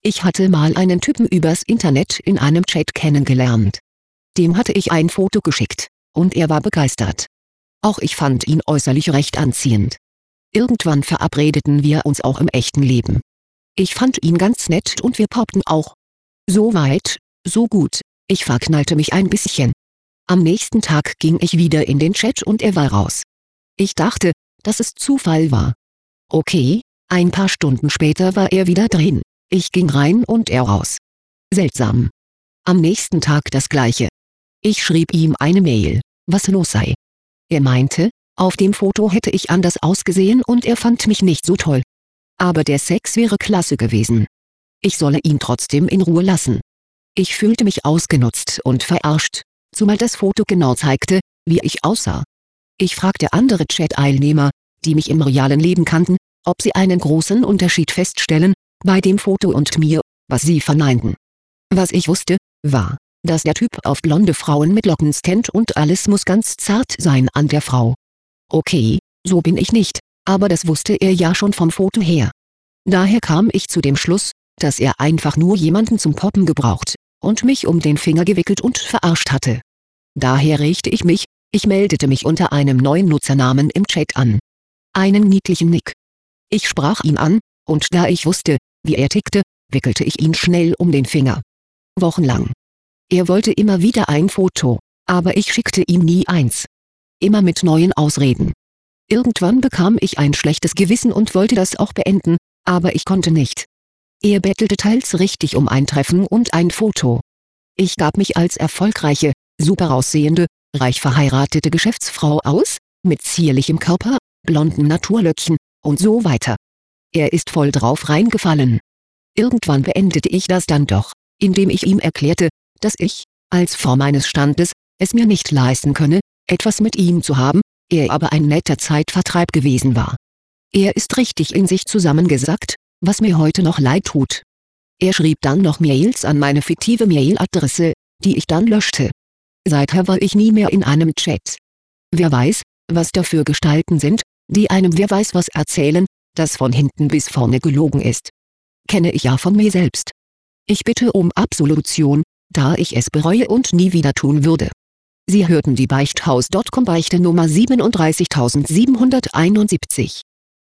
Ich hatte mal einen Typen übers Internet in einem Chat kennengelernt. Dem hatte ich ein Foto geschickt, und er war begeistert. Auch ich fand ihn äußerlich recht anziehend. Irgendwann verabredeten wir uns auch im echten Leben. Ich fand ihn ganz nett und wir poppten auch. So weit, so gut, ich verknallte mich ein bisschen. Am nächsten Tag ging ich wieder in den Chat und er war raus. Ich dachte, dass es Zufall war. Okay, ein paar Stunden später war er wieder drin. Ich ging rein und er raus. Seltsam. Am nächsten Tag das gleiche. Ich schrieb ihm eine Mail, was los sei. Er meinte, auf dem Foto hätte ich anders ausgesehen und er fand mich nicht so toll. Aber der Sex wäre klasse gewesen. Ich solle ihn trotzdem in Ruhe lassen. Ich fühlte mich ausgenutzt und verarscht, zumal das Foto genau zeigte, wie ich aussah. Ich fragte andere Chat-Teilnehmer, die mich im realen Leben kannten, ob sie einen großen Unterschied feststellen, bei dem Foto und mir, was sie verneinten. Was ich wusste, war, dass der Typ auf blonde Frauen mit Locken steht und alles muss ganz zart sein an der Frau. Okay, so bin ich nicht, aber das wusste er ja schon vom Foto her. Daher kam ich zu dem Schluss, dass er einfach nur jemanden zum Poppen gebraucht und mich um den Finger gewickelt und verarscht hatte. Daher regte ich mich, ich meldete mich unter einem neuen Nutzernamen im Chat an. Einen niedlichen Nick. Ich sprach ihn an, und da ich wusste, wie er tickte, wickelte ich ihn schnell um den Finger. Wochenlang. Er wollte immer wieder ein Foto, aber ich schickte ihm nie eins. Immer mit neuen Ausreden. Irgendwann bekam ich ein schlechtes Gewissen und wollte das auch beenden, aber ich konnte nicht. Er bettelte teils richtig um ein Treffen und ein Foto. Ich gab mich als erfolgreiche, super aussehende, reich verheiratete Geschäftsfrau aus, mit zierlichem Körper, blonden Naturlöckchen, und so weiter. Er ist voll drauf reingefallen. Irgendwann beendete ich das dann doch, indem ich ihm erklärte, dass ich, als Frau meines Standes, es mir nicht leisten könne, etwas mit ihm zu haben, er aber ein netter Zeitvertreib gewesen war. Er ist richtig in sich zusammengesackt, was mir heute noch leid tut. Er schrieb dann noch Mails an meine fiktive Mailadresse, die ich dann löschte. Seither war ich nie mehr in einem Chat. Wer weiß, was da für Gestalten sind, die einem wer weiß was erzählen, das von hinten bis vorne gelogen ist. Kenne ich ja von mir selbst. Ich bitte um Absolution, da ich es bereue und nie wieder tun würde. Sie hörten die Beichthaus.com Beichte Nummer 37771.